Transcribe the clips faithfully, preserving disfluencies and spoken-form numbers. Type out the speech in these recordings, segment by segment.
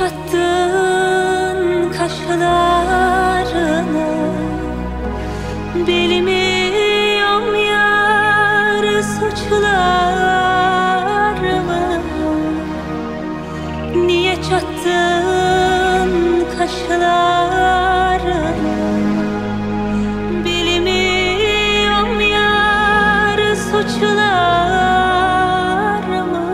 çattın kaşlarına, bilmiyorum yar suçlarımı. Niye çattın kaşlarına, bilmiyorum yar suçlarımı.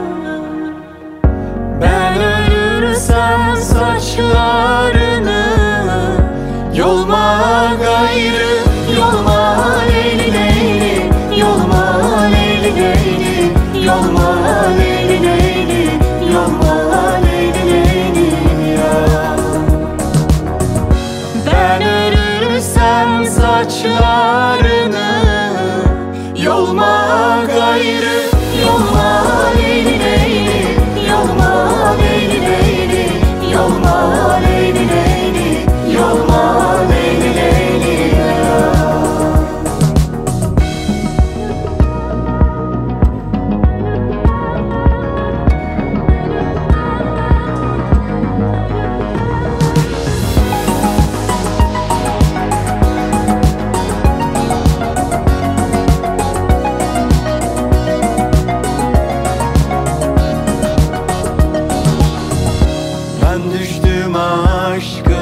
Ben ölürsem saçlarını yolma gayrı, yolma leyli leyli, yolma leyli leyli, yolma leyli leyli, yolma leyli leyli ya. Ben ölürsem saçlarını yolma gayrı, yolma leyli leyli, yolma leyli leyli, yolma leyli leyli, yolma leyli leyli ya. Ben düştüm aşkın